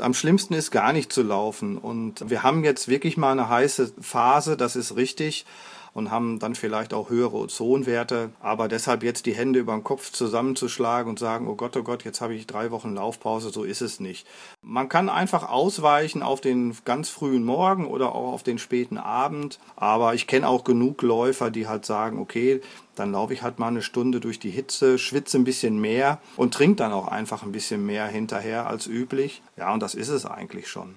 am schlimmsten ist, gar nicht zu laufen. Und wir haben jetzt wirklich mal eine heiße Phase, das ist richtig. Und haben dann vielleicht auch höhere Ozonwerte. Aber deshalb jetzt die Hände über den Kopf zusammenzuschlagen und sagen, oh Gott, jetzt habe ich 3 Wochen Laufpause, so ist es nicht. Man kann einfach ausweichen auf den ganz frühen Morgen oder auch auf den späten Abend. Aber ich kenne auch genug Läufer, die halt sagen, okay, dann laufe ich halt mal eine Stunde durch die Hitze, schwitze ein bisschen mehr und trinke dann auch einfach ein bisschen mehr hinterher als üblich. Ja, und das ist es eigentlich schon.